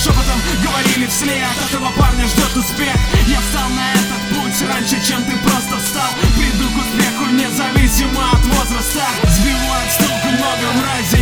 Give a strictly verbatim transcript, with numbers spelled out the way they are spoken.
шепотом говорили вслед: этого парня ждет успех. Я встал на этот путь раньше, чем ты просто встал. Приду к успеху независимо от возраста. Сбивают с толку много мрази,